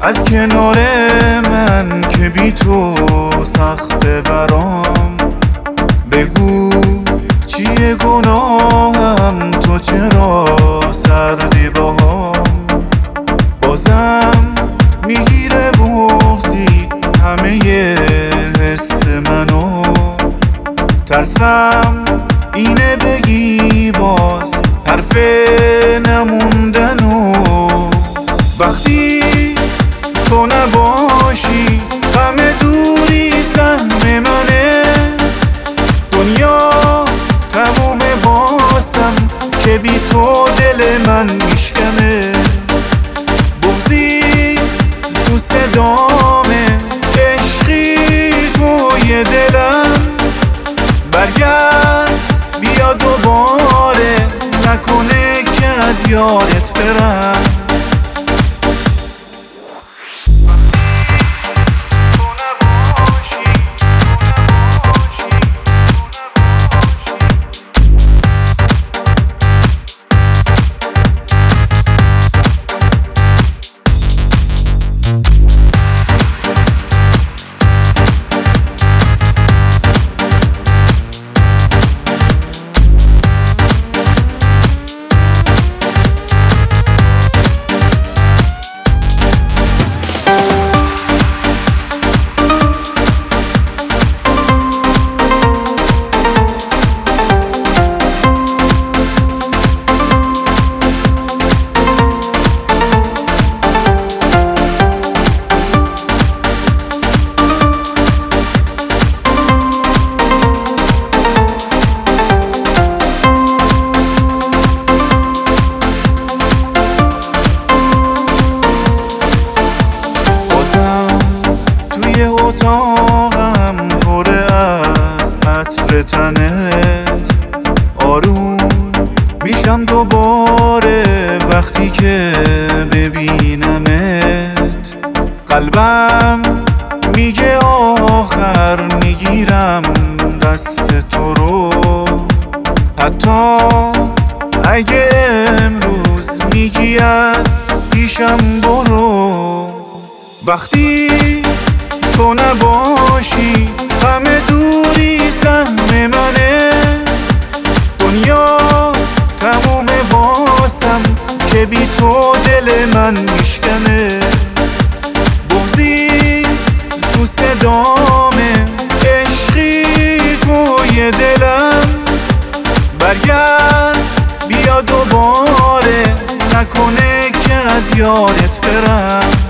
از کنار من که بی تو سخته برام. بگو چیه گناهم، تو چرا سردی باهام. بازم میگیره بغضی همه حس منو. ترسم اینه بگی باز حرف نموندنو. وقتی تو نباشی همه دوری سهم منه. دنیا تمومه واسم که بی تو دل من میشکنه. بغضی تو صدامه، عشقی توی دلم. برگرد بیا دوباره، نکنه که از یادت برم. اتاقم پر از عطر تنت. آروم میشم دوباره وقتی که ببینمت. قلبم میگه آخر میگیرم دست تو رو. حتی اگه امروز میگی از پیشم برو. وقتی تو نباشی همه دوری سهم منه. دنیا تمومه واسم که بی تو دل من میشکنه. بغضی تو صدامه، عشقی توی دلم. برگرد بیا دوباره، نکنه که از یادت برم.